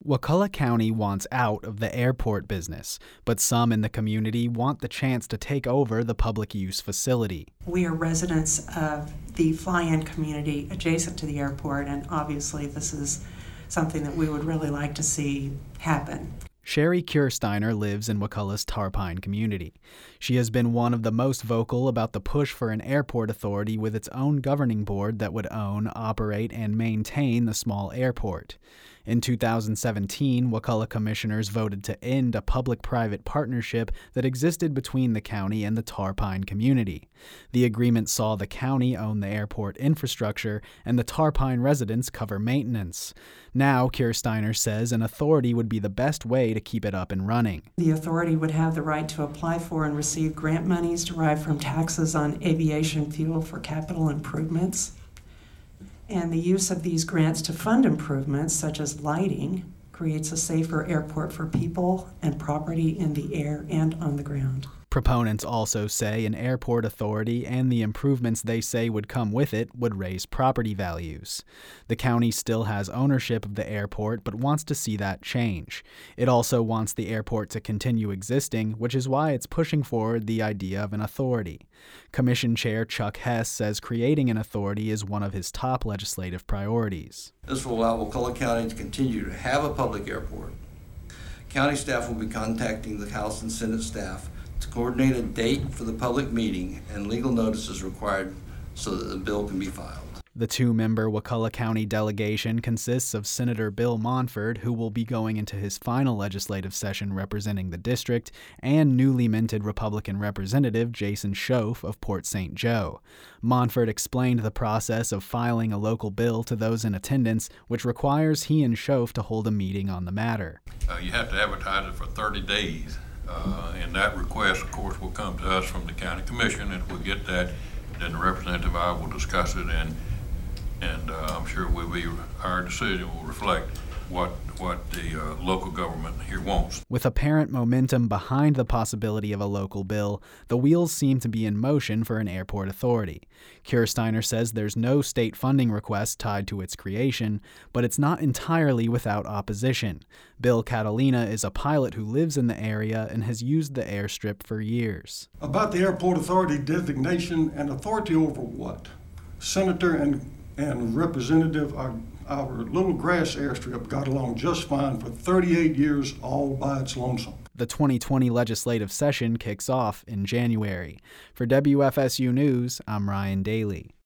Wakulla County wants out of the airport business, but some in the community want the chance to take over the public use facility. We are residents of the fly-in community adjacent to the airport, and obviously this is something that we would really like to see happen. Sherry Kiersteiner lives in Wakulla's Tarpine community. She has been one of the most vocal about the push for an airport authority with its own governing board that would own, operate, and maintain the small airport. In 2017, Wakulla commissioners voted to end a public-private partnership that existed between the county and the Tarpine community. The agreement saw the county own the airport infrastructure and the Tarpine residents cover maintenance. Now, Kiersteiner says an authority would be the best way to keep it up and running. The authority would have the right to apply for and receive grant monies derived from taxes on aviation fuel for capital improvements. And the use of these grants to fund improvements, such as lighting, creates a safer airport for people and property in the air and on the ground. Proponents also say an airport authority and the improvements they say would come with it would raise property values. The county still has ownership of the airport but wants to see that change. It also wants the airport to continue existing, which is why it's pushing forward the idea of an authority. Commission Chair Chuck Hess says creating an authority is one of his top legislative priorities. This will allow Wakulla County to continue to have a public airport. County staff will be contacting the House and Senate staff to coordinate a date for the public meeting, and legal notice is required so that the bill can be filed. The two-member Wakulla County delegation consists of Senator Bill Monford, who will be going into his final legislative session representing the district, and newly minted Republican Representative Jason Schoaf of Port St. Joe. Monford explained the process of filing a local bill to those in attendance, which requires he and Schoaf to hold a meeting on the matter. You have to advertise it for 30 days. And that request, of course, will come to us from the county commission. If we get that, then the representative and I will discuss it, and I'm sure our decision will reflect what the local government here wants. With apparent momentum behind the possibility of a local bill, the wheels seem to be in motion for an airport authority. Kiersteiner says there's no state funding request tied to its creation, but it's not entirely without opposition. Bill Catalina is a pilot who lives in the area and has used the airstrip for years. About the airport authority designation and authority over what? Senator and representative, our little grass airstrip got along just fine for 38 years all by its lonesome. The 2020 legislative session kicks off in January. For WFSU News, I'm Ryan Daly.